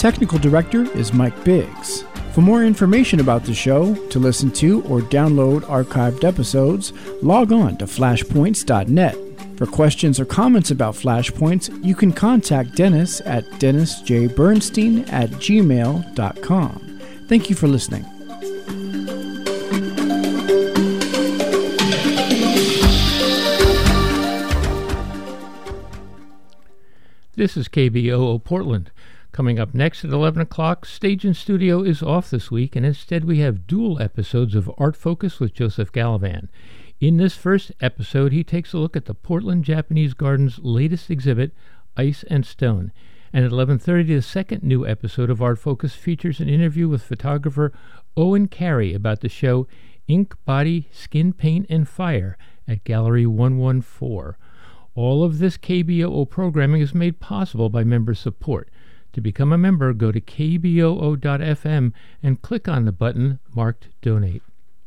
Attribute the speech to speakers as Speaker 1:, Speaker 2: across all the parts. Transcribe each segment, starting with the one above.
Speaker 1: technical director is Mike Biggs. For more information about the show, to listen to or download archived episodes, log on to flashpoints.net. For questions or comments about Flashpoints, you can contact Dennis at dennisjbernstein@gmail.com. Thank you for listening.
Speaker 2: This is KBOO Portland. Coming up next at 11 o'clock, Stage and Studio is off this week, and instead we have dual episodes of Art Focus with Joseph Gallivan. In this first episode, he takes a look at the Portland Japanese Garden's latest exhibit, Ice and Stone. And at 11:30, the second new episode of Art Focus features an interview with photographer Owen Carey about the show Ink, Body, Skin, Paint, and Fire at Gallery 114. All of this KBOO programming is made possible by member support. To become a member, go to kboo.fm and click on the button marked Donate.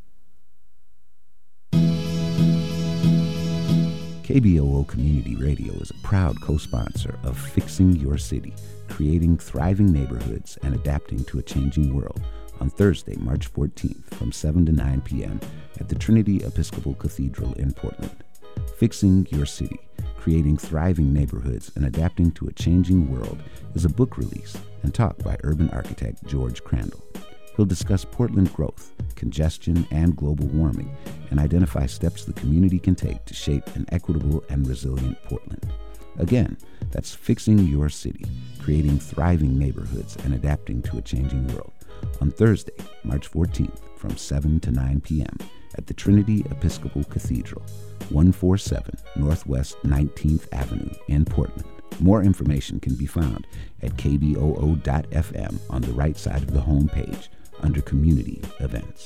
Speaker 3: KBOO Community Radio is a proud co-sponsor of Fixing Your City, creating thriving neighborhoods and adapting to a changing world, on Thursday, March 14th from 7 to 9 p.m. at the Trinity Episcopal Cathedral in Portland. Fixing Your City, creating thriving neighborhoods and adapting to a changing world is a book release and talk by urban architect George Crandall. He'll discuss Portland growth, congestion, and global warming, and identify steps the community can take to shape an equitable and resilient Portland. Again, that's Fixing Your City, creating thriving neighborhoods and adapting to a changing world, on Thursday, March 14th from 7 to 9 p.m. at the Trinity Episcopal Cathedral, 147 Northwest 19th Avenue in Portland. More information can be found at kboo.fm on the right side of the home page under Community Events.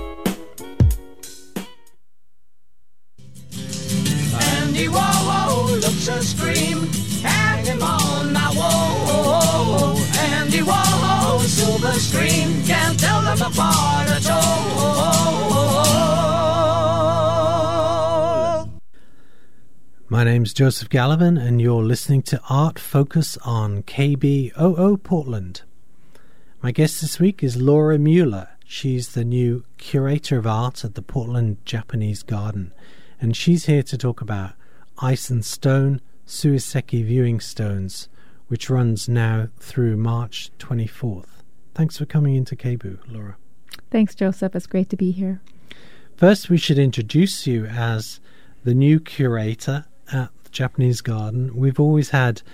Speaker 4: Andy Warhol looks a scream, hang him on my wall. Andy Warhol, silver screen, can't tell them apart at all.
Speaker 5: My name's Joseph Gallivan, and you're listening to Art Focus on KBOO Portland. My guest this week is Laura Mueller. She's the new curator of art at the Portland Japanese Garden, and she's here to talk about Ice and Stone, Suiseki Viewing Stones, which runs now through March 24th. Thanks for coming into KBOO, Laura.
Speaker 6: Thanks, Joseph. It's great to be here.
Speaker 5: First, we should introduce you as the new curator at the Japanese Garden. We've always had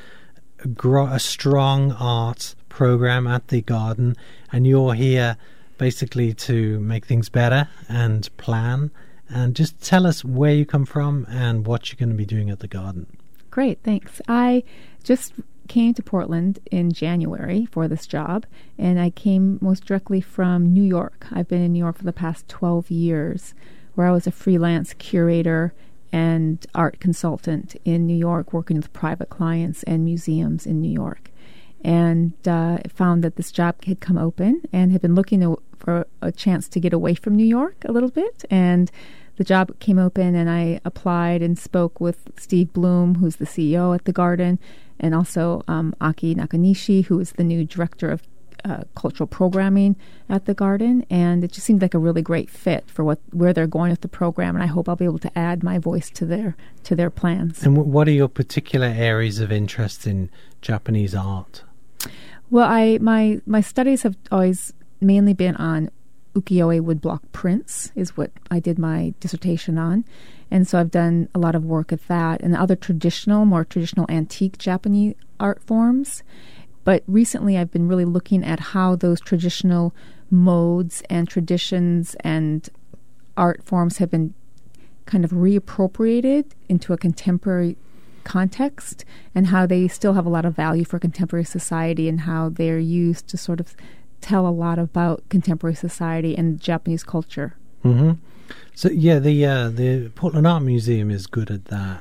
Speaker 5: a strong art program at the garden, and you're here basically to make things better and plan. And just tell us where you come from and what you're going to be doing at the garden.
Speaker 6: Great, thanks. I just came to Portland in January for this job, and I came most directly from New York. I've been in New York for the past 12 years, where I was a freelance curator and art consultant in New York, working with private clients and museums in New York. And found that this job had come open and had been looking for a chance to get away from New York a little bit. And the job came open, and I applied and spoke with Steve Bloom, who's the CEO at the Garden, and also Aki Nakanishi, who is the new director of cultural programming at the Garden. And it just seemed like a really great fit for where they're going with the program, and I hope I'll be able to add my voice to their plans.
Speaker 5: And what are your particular areas of interest in Japanese art?
Speaker 6: Well, my studies have always mainly been on ukiyo-e woodblock prints, is what I did my dissertation on. And so I've done a lot of work at that and other more traditional antique Japanese art forms. But recently I've been really looking at how those traditional modes and traditions and art forms have been kind of reappropriated into a contemporary context, and how they still have a lot of value for contemporary society, and how they're used to sort of tell a lot about contemporary society and Japanese culture.
Speaker 5: Mm-hmm. So yeah, the Portland Art Museum is good at that,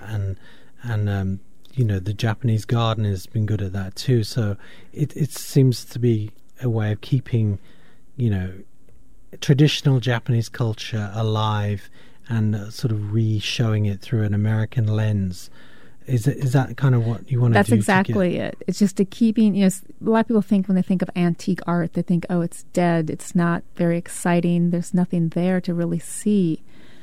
Speaker 5: and the Japanese Garden has been good at that too. So it seems to be a way of keeping, traditional Japanese culture alive and sort of re-showing it through an American lens. Is that kind of what you want to do?
Speaker 6: That's exactly it. It's just a keeping, a lot of people think when they think of antique art, they think, oh, it's dead. It's not very exciting. There's nothing there to really see.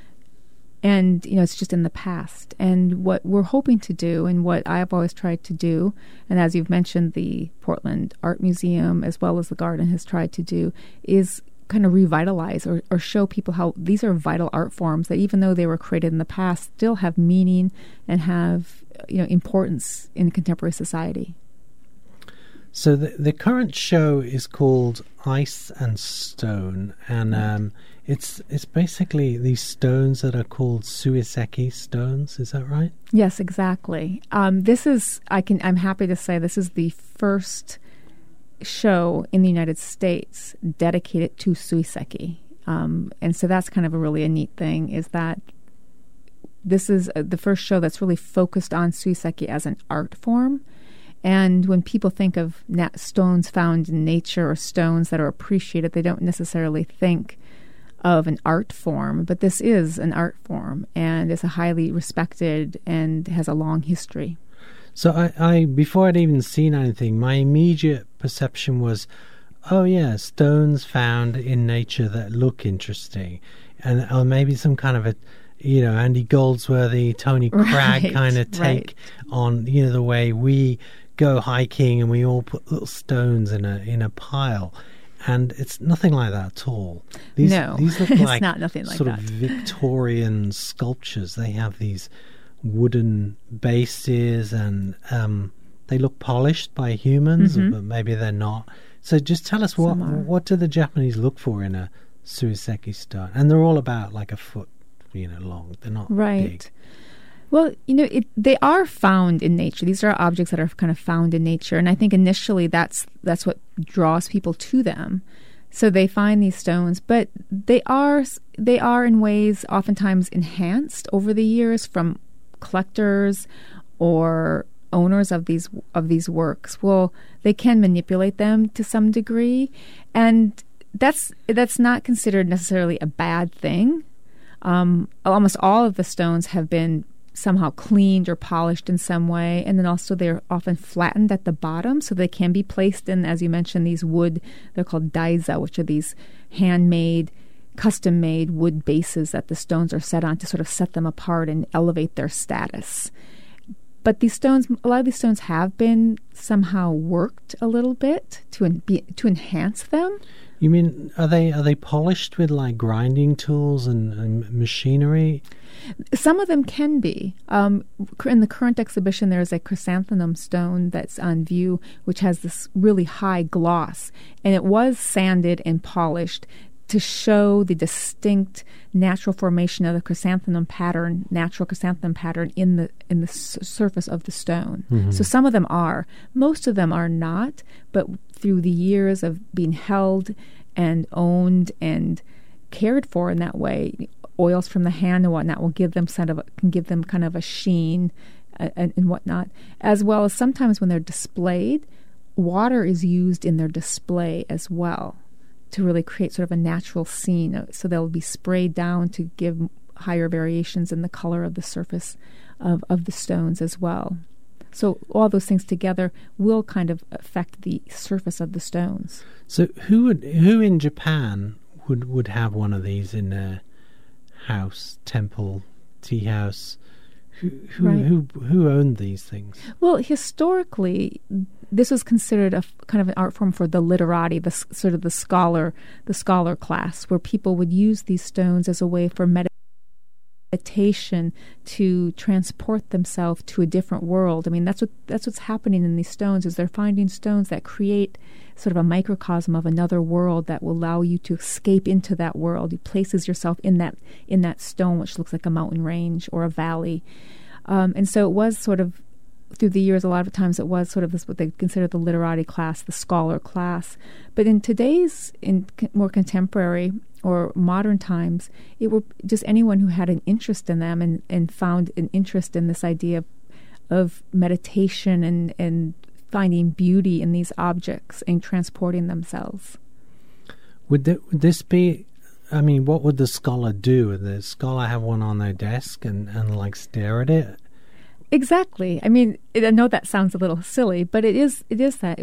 Speaker 6: And, it's just in the past. And what we're hoping to do, and what I've always tried to do, and as you've mentioned, the Portland Art Museum, as well as the Garden, has tried to do, is kind of revitalize or show people how these are vital art forms that, even though they were created in the past, still have meaning and have importance in contemporary society.
Speaker 5: So the current show is called Ice and Stone, and it's basically these stones that are called Suiseki stones. Is that right?
Speaker 6: Yes, exactly. This is I'm happy to say this is the first show in the United States dedicated to Suiseki, and so that's kind of a neat thing, is that this is the first show that's really focused on Suiseki as an art form. And when people think of stones found in nature or stones that are appreciated, they don't necessarily think of an art form, but this is an art form and is a highly respected and has a long history.
Speaker 5: So I before I'd even seen anything, my immediate perception was, oh yeah, stones found in nature that look interesting, or maybe some kind of a Andy Goldsworthy, Tony Cragg kind of take on the way we go hiking and we all put little stones in a pile. And it's nothing like that at all. These look like
Speaker 6: not nothing like
Speaker 5: sort
Speaker 6: that.
Speaker 5: of Victorian sculptures. They have these wooden bases, and they look polished by humans, but maybe they're not. So just tell us, what do the Japanese look for in a Suiseki stone? And they're all about like a foot, long. They're not big.
Speaker 6: Well, they are found in nature. These are objects that are kind of found in nature, and I think initially that's what draws people to them. So they find these stones, but they are in ways oftentimes enhanced over the years from collectors or owners of these works. Well, they can manipulate them to some degree, and that's not considered necessarily a bad thing. Almost all of the stones have been somehow cleaned or polished in some way, and then also they're often flattened at the bottom, so they can be placed in, as you mentioned, these wood, they're called daiza, which are these handmade, custom-made wood bases that the stones are set on to sort of set them apart and elevate their status. But these stones, a lot of these stones have been somehow worked a little bit to enhance them.
Speaker 5: You mean, are they polished with like grinding tools and machinery?
Speaker 6: Some of them can be. In the current exhibition, there is a chrysanthemum stone that's on view, which has this really high gloss, and it was sanded and polished to show the distinct natural formation of the natural chrysanthemum pattern in the surface of the stone. Mm-hmm. So some of them are. Most of them are not, but through the years of being held and owned and cared for in that way, oils from the hand and whatnot will give them kind of a sheen and whatnot, as well as sometimes when they're displayed, water is used in their display as well to really create sort of a natural scene. So they'll be sprayed down to give higher variations in the color of the surface of the stones as well. So all those things together will kind of affect the surface of the stones.
Speaker 5: So who in Japan would have one of these in their house, temple, tea house? Who owned these things?
Speaker 6: Well, historically, this was considered a kind of an art form for the literati, the sort of the scholar class, where people would use these stones as a way for meditation to transport themselves to a different world. I mean, that's what's happening in these stones, is they're finding stones that create sort of a microcosm of another world that will allow you to escape into that world. It places yourself in that stone, which looks like a mountain range or a valley. And so it was sort of, through the years, a lot of times it was sort of this, what they consider the literati class, the scholar class. But in today's, more contemporary or modern times, it were just anyone who had an interest in them and found an interest in this idea of meditation and finding beauty in these objects and transporting themselves.
Speaker 5: Would this be, I mean, what would the scholar do? Would the scholar have one on their desk and like stare at it?
Speaker 6: Exactly. I mean, I know that sounds a little silly, but it is that.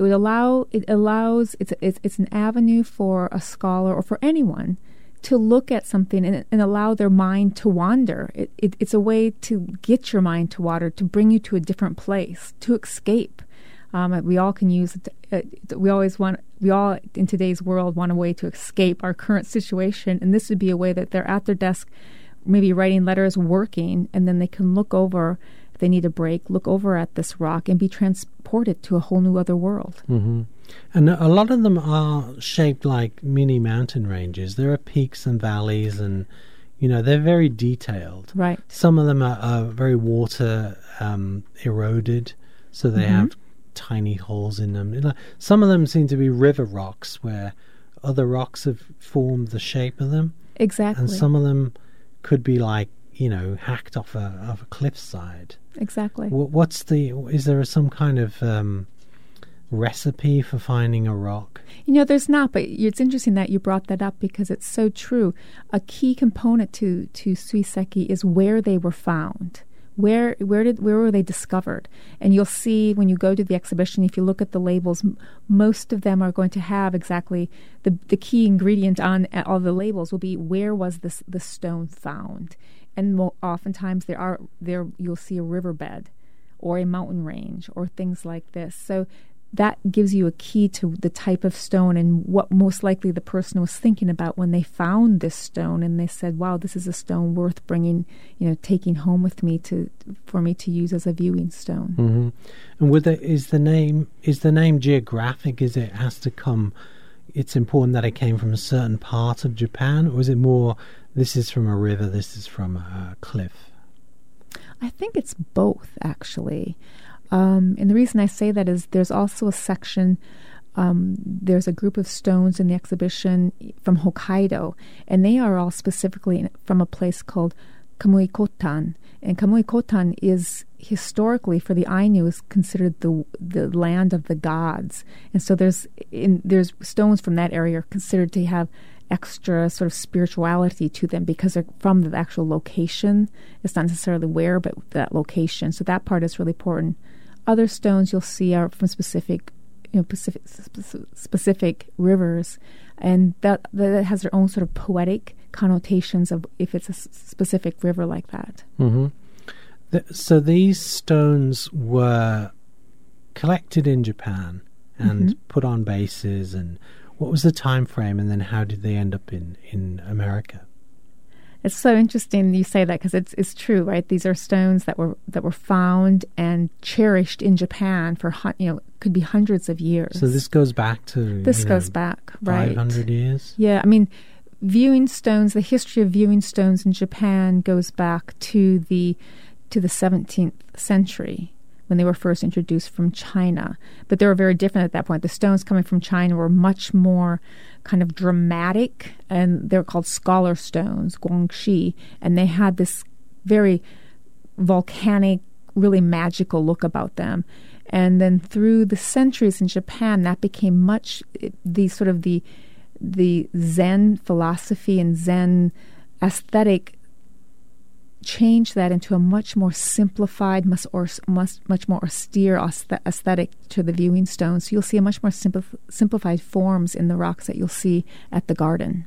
Speaker 6: It's an avenue for a scholar or for anyone to look at something and allow their mind to wander. It's a way to get your mind to wander, to bring you to a different place, to escape. We all can use it. We all in today's world want a way to escape our current situation, and this would be a way that they're at their desk, maybe writing letters, working, and then they can look over. If they need a break, look over at this rock and be transported to a whole new other world.
Speaker 5: Mm-hmm. And a lot of them are shaped like mini mountain ranges. There are peaks and valleys, and they're very detailed.
Speaker 6: Right.
Speaker 5: Some of them are very water eroded, so they have tiny holes in them. Some of them seem to be river rocks where other rocks have formed the shape of them.
Speaker 6: Exactly.
Speaker 5: And some of them could be like, hacked off a cliffside.
Speaker 6: Exactly.
Speaker 5: Is there some kind of recipe for finding a rock?
Speaker 6: There's not, but it's interesting that you brought that up because it's so true. A key component to Suiseki is where they were found. Where were they discovered? And you'll see when you go to the exhibition, if you look at the labels, most of them are going to have exactly the key ingredient on all the labels will be where was the stone found. And oftentimes you'll see a riverbed or a mountain range or things like this. So that gives you a key to the type of stone and what most likely the person was thinking about when they found this stone and they said, wow, this is a stone worth bringing, taking home with me for me to use as a viewing stone.
Speaker 5: Mm-hmm. And is the name geographic? Is it has to come, it's important that it came from a certain part of Japan, or is it more, this is from a river, this is from a cliff?
Speaker 6: I think it's both, actually. And the reason I say that is there's also a section, there's a group of stones in the exhibition from Hokkaido, and they are all specifically from a place called Kamui Kotan. And Kamui Kotan is historically, for the Ainu, is considered the land of the gods. And so there's stones from that area are considered to have extra sort of spirituality to them because they're from the actual location. It's not necessarily where, but that location. So that part is really important. Other stones you'll see are from specific rivers, and that has their own sort of poetic connotations of if it's a specific river like that.
Speaker 5: Mm-hmm. So these stones were collected in Japan and put on bases, and what was the time frame, and then how did they end up in America?
Speaker 6: It's so interesting you say that because it's true, right? These are stones that were found and cherished in Japan for could be hundreds of years.
Speaker 5: So this goes back to
Speaker 6: right,
Speaker 5: 500 years.
Speaker 6: Yeah, I mean, viewing stones. The history of viewing stones in Japan goes back to the 17th century when they were first introduced from China. But they were very different at that point. The stones coming from China were much more kind of dramatic, and they're called scholar stones, guangxi, and they had this very volcanic, really magical look about them. And then through the centuries in Japan, that became the Zen philosophy and Zen aesthetic changed that into a much more simplified, much more austere aesthetic to the viewing stones. So you'll see a much more simplified forms in the rocks that you'll see at the garden.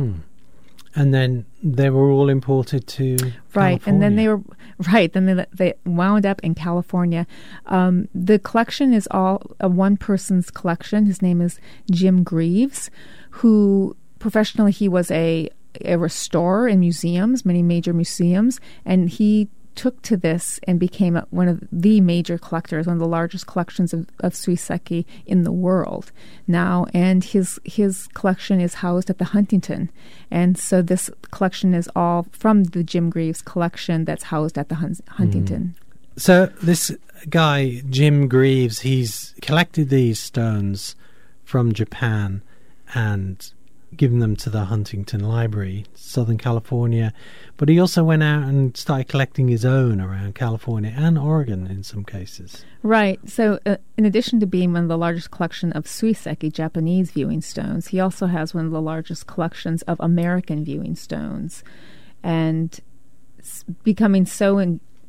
Speaker 5: And then they were all imported to
Speaker 6: right,
Speaker 5: California.
Speaker 6: And then they wound up in California. The collection is all a one person's collection. His name is Jim Greaves, who professionally he was a restorer in museums, many major museums, and he took to this and became one of the major collectors, one of the largest collections of Suiseki in the world now. And his collection is housed at the Huntington, and so this collection is all from the Jim Greaves collection that's housed at the Huntington.
Speaker 5: So this guy Jim Greaves, he's collected these stones from Japan and given them to the Huntington Library, Southern California, but he also went out and started collecting his own around California and Oregon in some cases.
Speaker 6: Right. So in addition to being one of the largest collection of Suiseki, Japanese viewing stones, he also has one of the largest collections of American viewing stones, and becoming so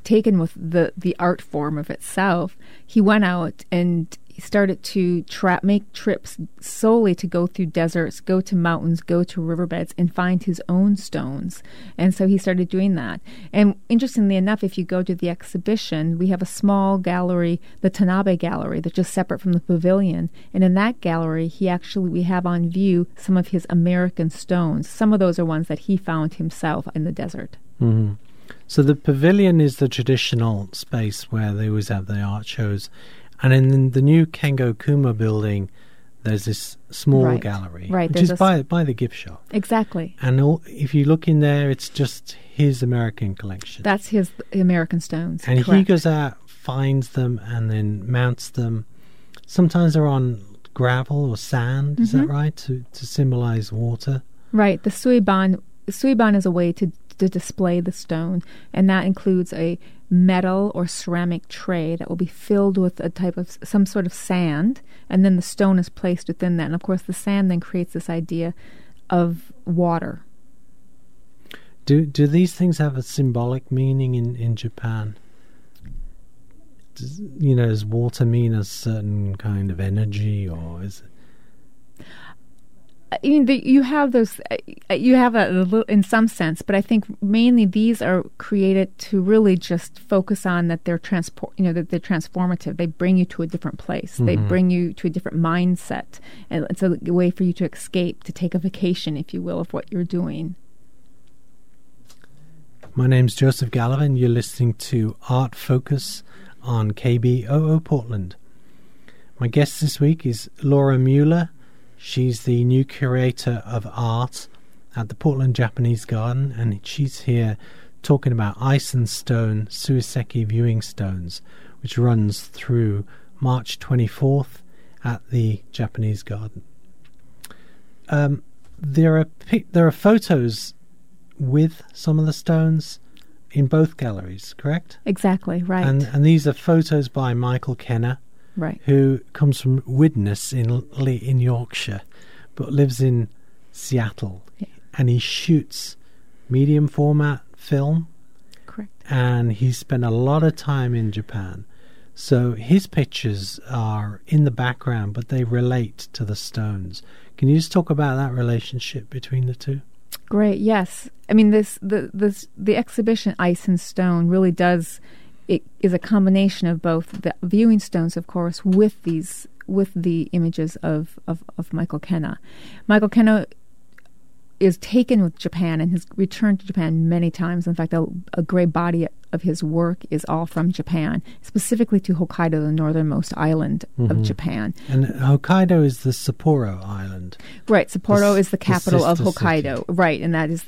Speaker 6: taken with the art form of itself, he went out and he started to make trips solely to go through deserts, go to mountains, go to riverbeds, and find his own stones. And so he started doing that. And interestingly enough, if you go to the exhibition, we have a small gallery, the Tanabe Gallery, that's just separate from the pavilion. And in that gallery, we have on view some of his American stones. Some of those are ones that he found himself in the desert.
Speaker 5: Mm-hmm. So the pavilion is the traditional space where they always have the art shows. And in the new Kengo Kuma building, there's this small gallery, which is by the gift shop.
Speaker 6: Exactly.
Speaker 5: And if you look in there, it's just his American collection.
Speaker 6: That's his American stones.
Speaker 5: And
Speaker 6: correct.
Speaker 5: he goes out, finds them, and then mounts them. Sometimes they're on gravel or sand, is that right, to symbolize water?
Speaker 6: Right. The suiban is a way to display the stone, and that includes a metal or ceramic tray that will be filled with some sort of sand, and then the stone is placed within that. And of course the sand then creates this idea of water.
Speaker 5: Do these things have a symbolic meaning in Japan? Does water mean a certain kind of energy, or is it?
Speaker 6: I mean, you have those. You have a little, in some sense, but I think mainly these are created to really just focus on that they're that they're transformative. They bring you to a different place. Mm-hmm. They bring you to a different mindset, and it's a way for you to escape, to take a vacation, if you will, of what you're doing.
Speaker 5: My name's Joseph Gallivan. You're listening to Art Focus on KBOO Portland. My guest this week is Laura Mueller. She's the new curator of art at the Portland Japanese Garden, and she's here talking about Ice and Stone Suiseki Viewing Stones, which runs through March 24th at the Japanese Garden. There are photos with some of the stones in both galleries, correct?
Speaker 6: Exactly, right.
Speaker 5: And these are photos by Michael Kenner,
Speaker 6: right,
Speaker 5: who comes from Widnes in Yorkshire, but lives in Seattle. Yeah. And he shoots medium format film.
Speaker 6: Correct.
Speaker 5: And he spent a lot of time in Japan. So his pictures are in the background, but they relate to the stones. Can you just talk about that relationship between the two?
Speaker 6: Great, yes. I mean, the exhibition Ice and Stone really does... It is a combination of both the viewing stones, of course, with the images of Michael Kenner. Michael Kenner is taken with Japan and has returned to Japan many times. In fact, a great body of his work is all from Japan, specifically to Hokkaido, the northernmost island of Japan.
Speaker 5: And Hokkaido is the Sapporo Island.
Speaker 6: Right, Sapporo is the capital of Hokkaido. City. Right, and that is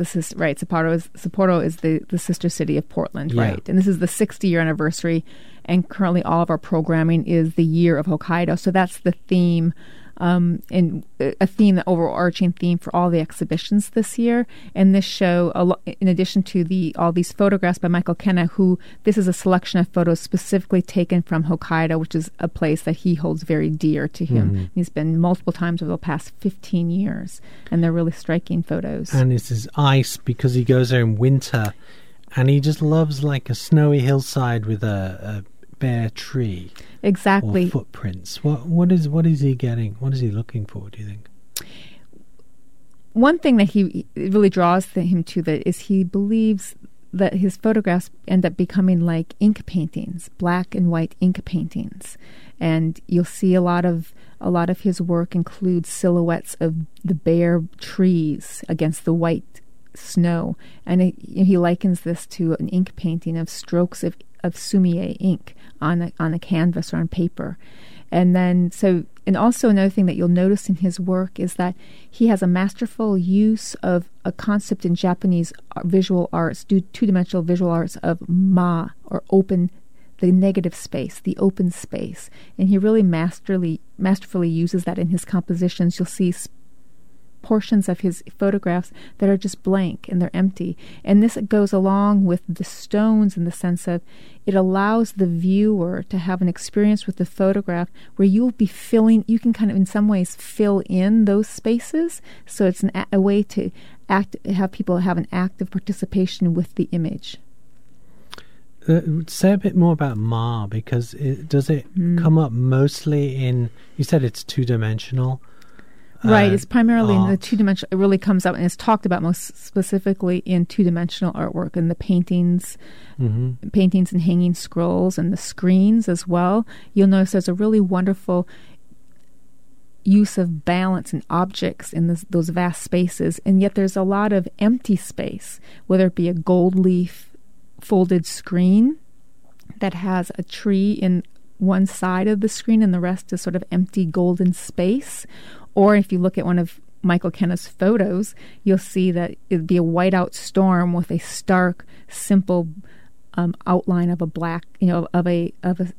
Speaker 6: Sapporo is the sister city of Portland, yeah. Right. And this is the 60-year anniversary, and currently all of our programming is the year of Hokkaido. So that's the theme. And a theme, the overarching theme for all the exhibitions this year. And this show, in addition to all these photographs by Michael Kenner, this is a selection of photos specifically taken from Hokkaido, which is a place that he holds very dear to him. Mm-hmm. He's been multiple times over the past 15 years, and they're really striking photos.
Speaker 5: And this is ice because he goes there in winter, and he just loves like a snowy hillside with a bare tree.
Speaker 6: Exactly.
Speaker 5: Or footprints. What is he getting? What is he looking for, do you think?
Speaker 6: One thing that he really draws him to that is he believes that his photographs end up becoming like ink paintings, black and white ink paintings. And you'll see a lot of his work includes silhouettes of the bare trees against the white snow. And he likens this to an ink painting of strokes of sumie ink on a canvas or on paper. And also another thing that you'll notice in his work is that he has a masterful use of a concept in Japanese visual arts, two-dimensional visual arts of ma, or open, the negative space, the open space. And he really masterfully uses that in his compositions. You'll see portions of his photographs that are just blank and they're empty. And this goes along with the stones in the sense of it allows the viewer to have an experience with the photograph where you can kind of in some ways fill in those spaces. So it's a way to have people have an active participation with the image.
Speaker 5: say a bit more about Ma, because does it come up mostly in, you said it's two-dimensional?
Speaker 6: Right, it's primarily in the
Speaker 5: art.
Speaker 6: two-dimensional. It really comes up and it's talked about most specifically in two-dimensional artwork and the paintings, paintings and hanging scrolls and the screens as well. You'll notice there's a really wonderful use of balance and objects in those vast spaces, and yet there's a lot of empty space, whether it be a gold leaf folded screen that has a tree in one side of the screen and the rest is sort of empty golden space. Or if you look at one of Michael Kenna's photos, you'll see that it'd be a whiteout storm with a stark, simple outline of a black, of a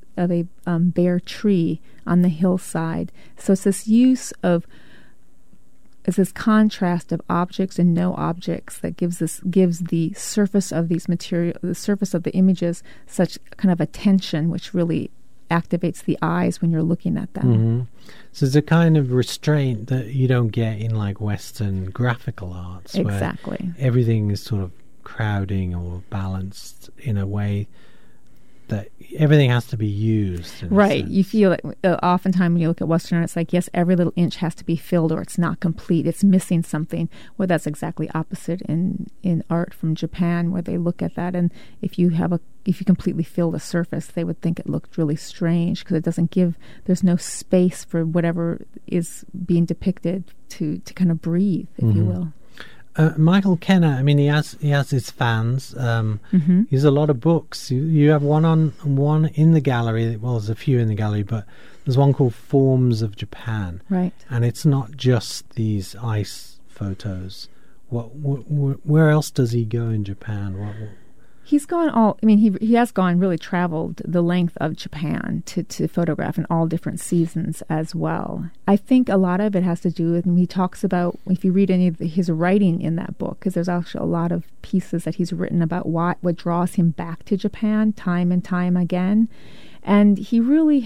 Speaker 6: bare tree on the hillside. So it's this use of, it's this contrast of objects and no objects that gives the surface of these the surface of the images such kind of a tension, which really activates the eyes when you're looking at them.
Speaker 5: So there's a kind of restraint that you don't get in like Western graphical arts.
Speaker 6: Exactly.
Speaker 5: Where everything is sort of crowding or balanced in a way that everything has to be used.
Speaker 6: Right. You feel it oftentimes when you look at Western art, it's like, yes, every little inch has to be filled or it's not complete. It's missing something. Well, that's exactly opposite in art from Japan, where they look at that, and if you completely fill the surface, they would think it looked really strange because it doesn't there's no space for whatever is being depicted to kind of breathe, if you will.
Speaker 5: Michael Kenna, I mean, he has his fans. He has a lot of books. You have one in the gallery. Well, there's a few in the gallery, but there's one called Forms of Japan.
Speaker 6: Right.
Speaker 5: And it's not just these ice photos. Where else does he go in Japan?
Speaker 6: He's gone he has really traveled the length of Japan to photograph in all different seasons as well. I think a lot of it has to do with, and he talks about, if you read any of his writing in that book, because there's actually a lot of pieces that he's written about what draws him back to Japan time and time again. And he really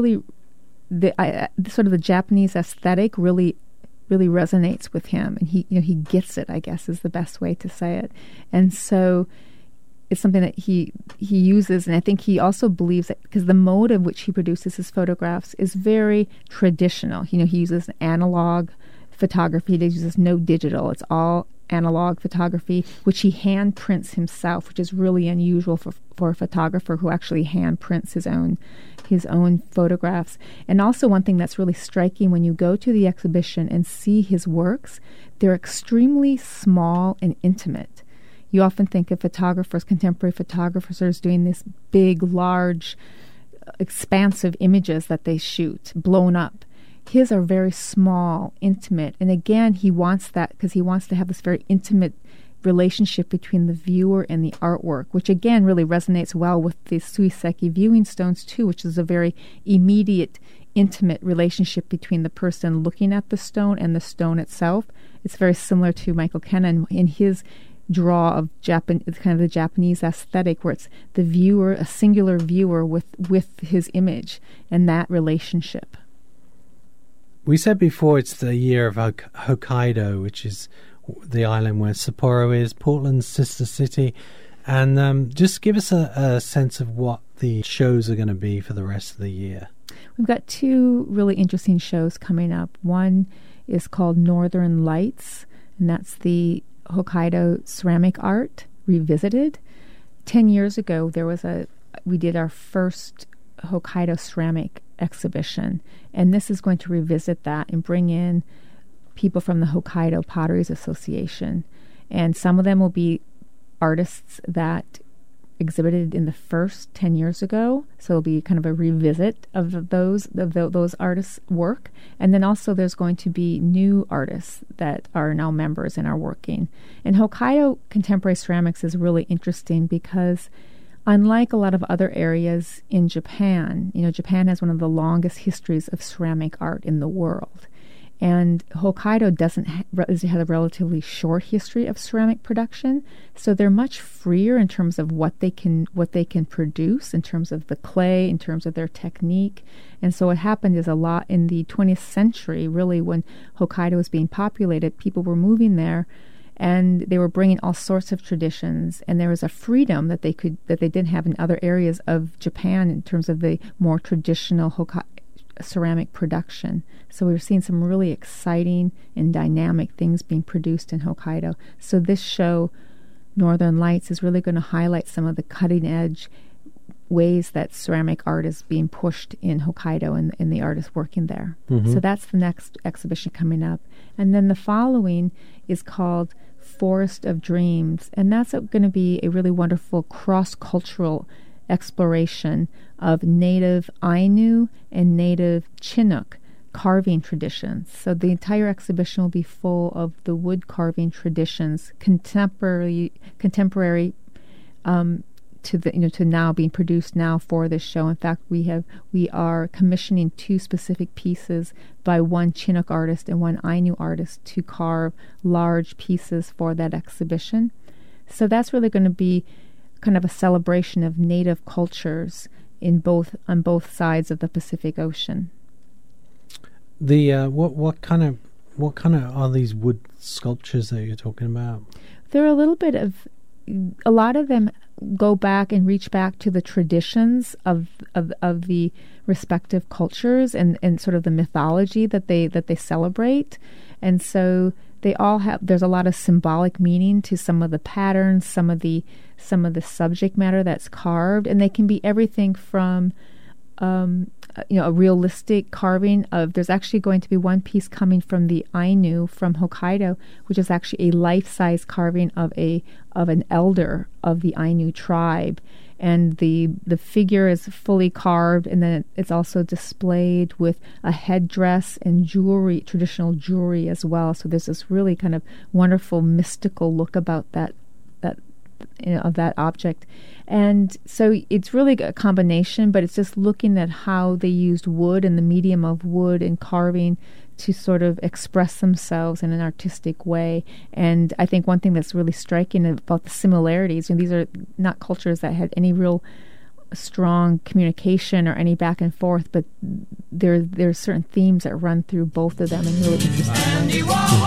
Speaker 6: sort of the Japanese aesthetic really resonates with him, and he gets it, I guess is the best way to say it. And so it's something that he uses, and I think he also believes that because the mode in which he produces his photographs is very traditional. He uses analog photography. He uses no digital. It's all analog photography, which he hand prints himself, which is really unusual for a photographer who actually hand prints his own photographs. And also one thing that's really striking when you go to the exhibition and see his works, they're extremely small and intimate. You often think of contemporary photographers doing this big, large, expansive images that they shoot, blown up. His are very small, intimate. And again, he wants that because he wants to have this very intimate relationship between the viewer and the artwork, which again really resonates well with the Suiseki viewing stones too, which is a very immediate, intimate relationship between the person looking at the stone and the stone itself. It's very similar to Michael Kenna in his draw of kind of the Japanese aesthetic, where it's the viewer, a singular viewer with his image and that relationship.
Speaker 5: We said before it's the year of Hokkaido, which is the island where Sapporo is, Portland's sister city. And just give us a sense of what the shows are going to be for the rest of the year.
Speaker 6: We've got two really interesting shows coming up. One is called Northern Lights, and that's the Hokkaido ceramic art revisited. 10 years ago, we did our first Hokkaido ceramic exhibition, and this is going to revisit that and bring in people from the Hokkaido Potteries Association, and some of them will be artists that exhibited in the first 10 years ago, so it'll be kind of a revisit of those artists' work. And then also there's going to be new artists that are now members and are working. And Hokkaido contemporary ceramics is really interesting because unlike a lot of other areas in Japan, Japan has one of the longest histories of ceramic art in the world. And Hokkaido doesn't have a relatively short history of ceramic production, so they're much freer in terms of what they can produce, in terms of the clay, in terms of their technique. And so what happened is a lot in the 20th century, really, when Hokkaido was being populated, people were moving there, and they were bringing all sorts of traditions, and there was a freedom that they didn't have in other areas of Japan in terms of the more traditional ceramic production. So we were seeing some really exciting and dynamic things being produced in Hokkaido. So this show, Northern Lights, is really going to highlight some of the cutting-edge ways that ceramic art is being pushed in Hokkaido and the artists working there.
Speaker 5: Mm-hmm.
Speaker 6: So that's the next exhibition coming up. And then the following is called Forest of Dreams, and that's going to be a really wonderful cross-cultural exploration of native Ainu and native Chinook carving traditions. So the entire exhibition will be full of the wood carving traditions, contemporary to now being produced now for this show. In fact, we are commissioning 2 specific pieces by one Chinook artist and one Ainu artist to carve large pieces for that exhibition. So that's really going to be kind of a celebration of native cultures on both sides of the Pacific Ocean.
Speaker 5: The what kind of are these wood sculptures that you're talking about?
Speaker 6: They're a lot of them go back and reach back to the traditions of the respective cultures and sort of the mythology that they celebrate. And so they all there's a lot of symbolic meaning to some of the patterns, some of the subject matter that's carved, and they can be everything from a realistic carving of. There's actually going to be one piece coming from the Ainu from Hokkaido, which is actually a life-size carving of an elder of the Ainu tribe, and the figure is fully carved, and then it's also displayed with a headdress and jewelry, traditional jewelry as well. So there's this really kind of wonderful mystical look about that of that object. And so it's really a combination, but it's just looking at how they used wood and the medium of wood and carving to sort of express themselves in an artistic way. And I think one thing that's really striking about the similarities, these are not cultures that had any real strong communication or any back and forth, but there's certain themes that run through both of them in really interesting ways.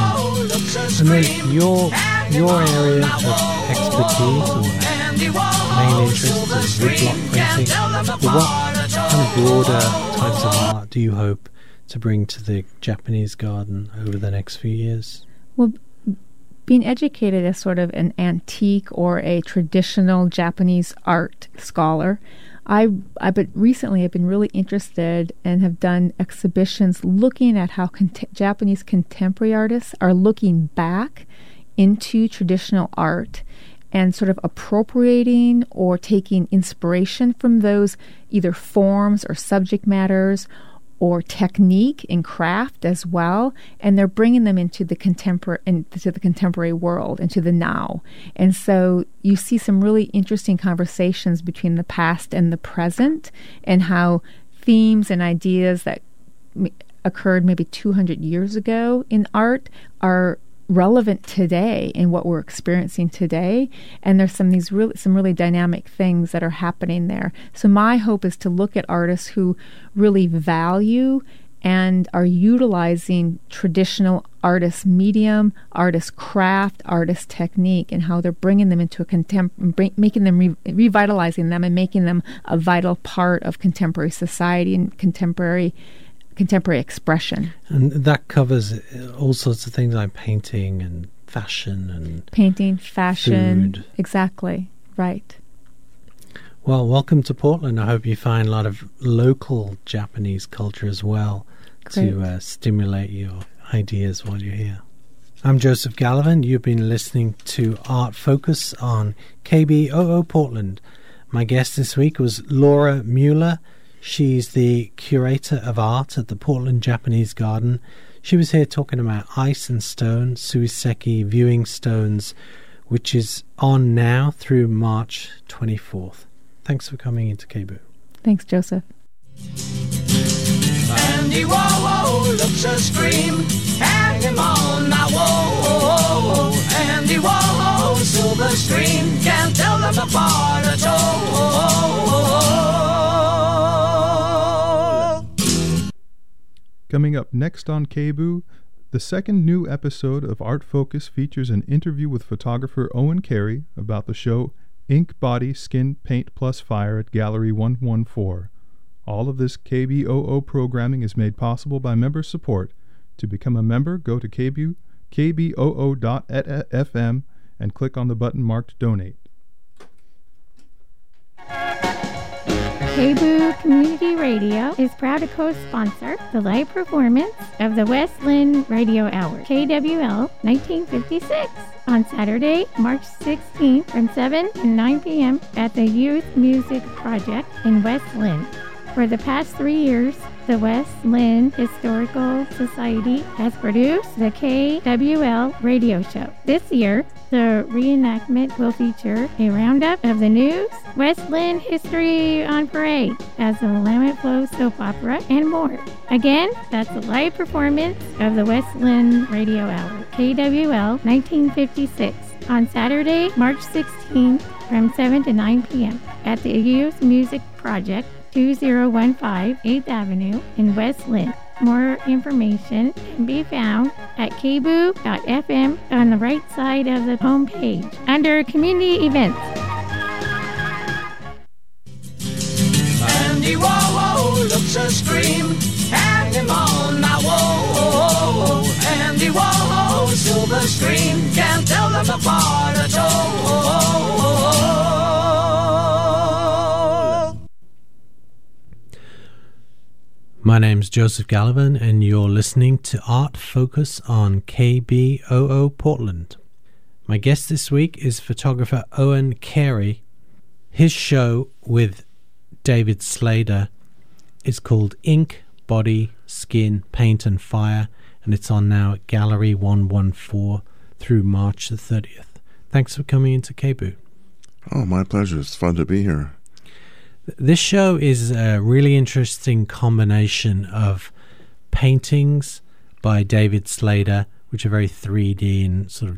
Speaker 5: And then your area of expertise or main interest is woodblock printing. But what kind of broader types of art do you hope to bring to the Japanese garden over the next few years?
Speaker 6: Well, being educated as sort of an antique or a traditional Japanese art scholar, but recently I've been really interested and have done exhibitions looking at how Japanese contemporary artists are looking back into traditional art and sort of appropriating or taking inspiration from those either forms or subject matters or technique in craft as well, and they're bringing them into the contemporary world, into the now. And so you see some really interesting conversations between the past and the present, and how themes and ideas that occurred maybe 200 years ago in art are relevant today in what we're experiencing today. And there's some really dynamic things that are happening there. So my hope is to look at artists who really value and are utilizing traditional artist medium, artist craft, artist technique, and how they're bringing them into making them revitalizing them and making them a vital part of contemporary society and contemporary expression.
Speaker 5: And that covers all sorts of things like painting and fashion
Speaker 6: food. Exactly, right.
Speaker 5: Well, welcome to Portland. I hope you find a lot of local Japanese culture as well. Great. To stimulate your ideas while you're here. I'm Joseph Gallivan. You've been listening to Art Focus on KBOO Portland. My guest this week was Laura Mueller. She's the curator of art at the Portland Japanese Garden. She was here talking about Ice and Stone, Suiseki Viewing Stones, which is on now through March 24th. Thanks for coming into KBOO.
Speaker 6: Thanks, Joseph.
Speaker 4: Andy Warhol looks a scream, hang him on my wall. Andy Warhol, silver screen, can't tell them apart at all.
Speaker 7: Coming up next on KBOO, The second new episode of Art Focus features an interview with photographer Owen Carey about the show Ink, Body, Skin, Paint Plus Fire at Gallery 114. All of this KBOO programming is made possible by member support. To become a member, go to kboo.fm and click on the button marked Donate.
Speaker 8: KBOO Community Radio is proud to co-sponsor the live performance of the West Lynn Radio Hour, KWL 1956, on Saturday, March 16th from 7 to 9 p.m. at the Youth Music Project in West Lynn. For the past 3 years, the West Lynn Historical Society has produced the KWL radio show. This year, the reenactment will feature a roundup of the news, West Lynn history on parade, as the Willamette Flow soap opera, and more. Again, that's a live performance of the West Lynn Radio Hour, KWL 1956, on Saturday, March 16th from 7 to 9 p.m. at the Youth Music Project, 2015 8th Avenue in West Lynn. More information can be found at kboo.fm on the right side of the homepage under Community Events.
Speaker 4: Andy Warhol looks a scream, hang him on my wall. Andy Warhol, silver screen, can't tell them apart at all.
Speaker 5: My name's Joseph Gallivan, and you're listening to Art Focus on KBOO Portland. My guest this week is photographer Owen Carey. His show with David Slater is called Ink, Body, Skin, Paint and Fire, and it's on now at Gallery 114 through March the 30th. Thanks for coming into KBOO.
Speaker 9: Oh, my pleasure. It's fun to be here.
Speaker 5: This show is a really interesting combination of paintings by David Slater, which are very 3D and sort of